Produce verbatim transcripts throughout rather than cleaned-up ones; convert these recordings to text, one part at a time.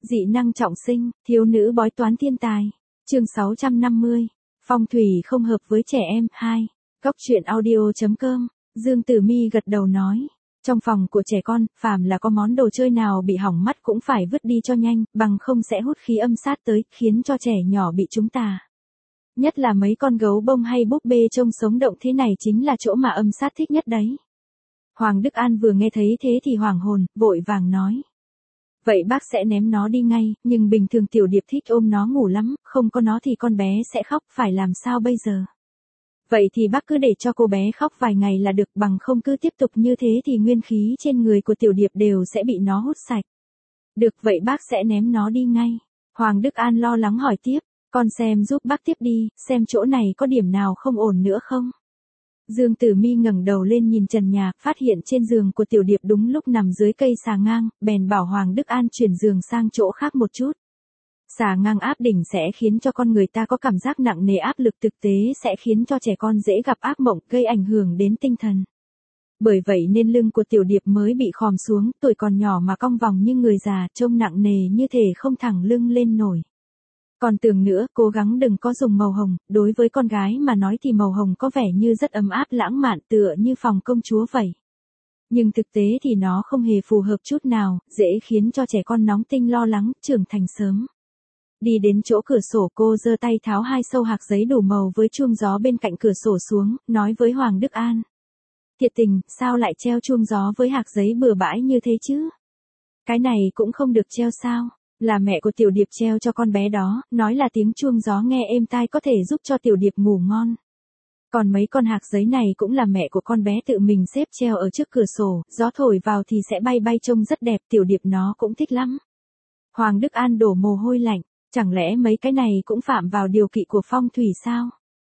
Dị năng trọng sinh, thiếu nữ bói toán thiên tài. Chương sáu trăm năm mươi. Phong thủy không hợp với trẻ em. hai. Góc truyện audio chấm com. Dương Tử Mi gật đầu nói. Trong phòng của trẻ con, phàm là có món đồ chơi nào bị hỏng mắt cũng phải vứt đi cho nhanh, bằng không sẽ hút khí âm sát tới, khiến cho trẻ nhỏ bị trúng tà. Nhất là mấy con gấu bông hay búp bê trông sống động thế này chính là chỗ mà âm sát thích nhất đấy. Hoàng Đức An vừa nghe thấy thế thì hoảng hồn, vội vàng nói. Vậy bác sẽ ném nó đi ngay, nhưng bình thường Tiểu Điệp thích ôm nó ngủ lắm, không có nó thì con bé sẽ khóc, phải làm sao bây giờ? Vậy thì bác cứ để cho cô bé khóc vài ngày là được, bằng không cứ tiếp tục như thế thì nguyên khí trên người của Tiểu Điệp đều sẽ bị nó hút sạch. Được, vậy bác sẽ ném nó đi ngay. Hoàng Đức An lo lắng hỏi tiếp, con xem giúp bác tiếp đi, xem chỗ này có điểm nào không ổn nữa không? Dương Tử Mi ngẩng đầu lên nhìn trần nhà, phát hiện trên giường của Tiểu Điệp đúng lúc nằm dưới cây xà ngang, bèn bảo Hoàng Đức An chuyển giường sang chỗ khác một chút. Xà ngang áp đỉnh sẽ khiến cho con người ta có cảm giác nặng nề, áp lực thực tế sẽ khiến cho trẻ con dễ gặp ác mộng, gây ảnh hưởng đến tinh thần. Bởi vậy nên lưng của Tiểu Điệp mới bị khòm xuống, tuổi còn nhỏ mà cong vòng như người già, trông nặng nề như thể không thẳng lưng lên nổi. Còn tưởng nữa, cố gắng đừng có dùng màu hồng, đối với con gái mà nói thì màu hồng có vẻ như rất ấm áp lãng mạn, tựa như phòng công chúa vậy. Nhưng thực tế thì nó không hề phù hợp chút nào, dễ khiến cho trẻ con nóng tinh lo lắng, trưởng thành sớm. Đi đến chỗ cửa sổ, cô giơ tay tháo hai sâu hạc giấy đủ màu với chuông gió bên cạnh cửa sổ xuống, nói với Hoàng Đức An. Thiệt tình, sao lại treo chuông gió với hạc giấy bừa bãi như thế chứ? Cái này cũng không được treo sao? Là mẹ của Tiểu Điệp treo cho con bé đó, nói là tiếng chuông gió nghe êm tai có thể giúp cho Tiểu Điệp ngủ ngon. Còn mấy con hạc giấy này cũng là mẹ của con bé tự mình xếp treo ở trước cửa sổ, gió thổi vào thì sẽ bay bay trông rất đẹp, Tiểu Điệp nó cũng thích lắm. Hoàng Đức An đổ mồ hôi lạnh, chẳng lẽ mấy cái này cũng phạm vào điều kỵ của phong thủy sao?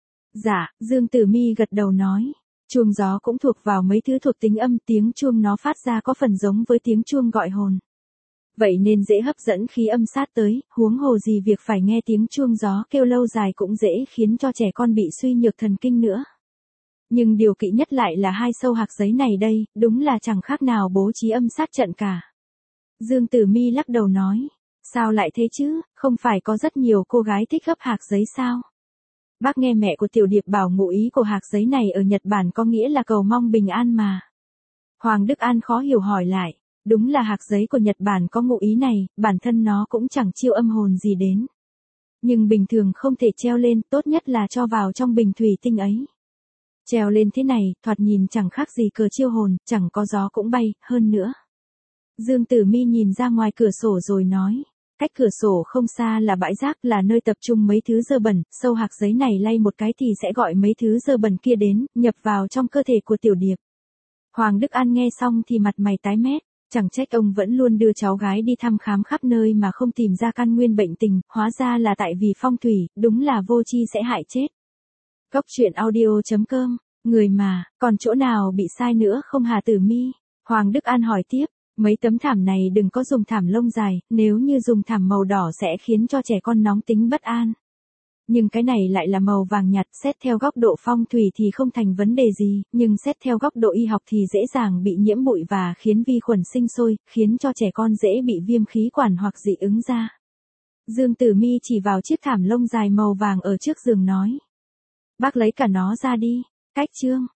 Dạ, Dương Tử Mi gật đầu nói. Chuông gió cũng thuộc vào mấy thứ thuộc tính âm, tiếng chuông nó phát ra có phần giống với tiếng chuông gọi hồn. Vậy nên dễ hấp dẫn khí âm sát tới, huống hồ gì việc phải nghe tiếng chuông gió kêu lâu dài cũng dễ khiến cho trẻ con bị suy nhược thần kinh nữa. Nhưng điều kỵ nhất lại là hai sâu hạc giấy này đây, đúng là chẳng khác nào bố trí âm sát trận cả. Dương Tử Mi lắc đầu nói, sao lại thế chứ, không phải có rất nhiều cô gái thích gấp hạc giấy sao? Bác nghe mẹ của Tiểu Điệp bảo ngụ ý của hạc giấy này ở Nhật Bản có nghĩa là cầu mong bình an mà. Hoàng Đức An khó hiểu hỏi lại. Đúng là hạc giấy của Nhật Bản có ngụ ý này, bản thân nó cũng chẳng chiêu âm hồn gì đến. Nhưng bình thường không thể treo lên, tốt nhất là cho vào trong bình thủy tinh ấy. Treo lên thế này, thoạt nhìn chẳng khác gì cờ chiêu hồn, chẳng có gió cũng bay, hơn nữa. Dương Tử Mi nhìn ra ngoài cửa sổ rồi nói, cách cửa sổ không xa là bãi rác, là nơi tập trung mấy thứ dơ bẩn, sâu hạc giấy này lay một cái thì sẽ gọi mấy thứ dơ bẩn kia đến, nhập vào trong cơ thể của Tiểu Điệp. Hoàng Đức An nghe xong thì mặt mày tái mét. Chẳng trách ông vẫn luôn đưa cháu gái đi thăm khám khắp nơi mà không tìm ra căn nguyên bệnh tình, hóa ra là tại vì phong thủy, đúng là vô tri sẽ hại chết. Góc truyện audio chấm com, người mà, còn chỗ nào bị sai nữa không hả Tử Mi? Hoàng Đức An hỏi tiếp, mấy tấm thảm này đừng có dùng thảm lông dài, nếu như dùng thảm màu đỏ sẽ khiến cho trẻ con nóng tính bất an. Nhưng cái này lại là màu vàng nhạt, xét theo góc độ phong thủy thì không thành vấn đề gì, nhưng xét theo góc độ y học thì dễ dàng bị nhiễm bụi và khiến vi khuẩn sinh sôi, khiến cho trẻ con dễ bị viêm khí quản hoặc dị ứng da. Dương Tử Mi chỉ vào chiếc thảm lông dài màu vàng ở trước giường nói. Bác lấy cả nó ra đi, cách chương.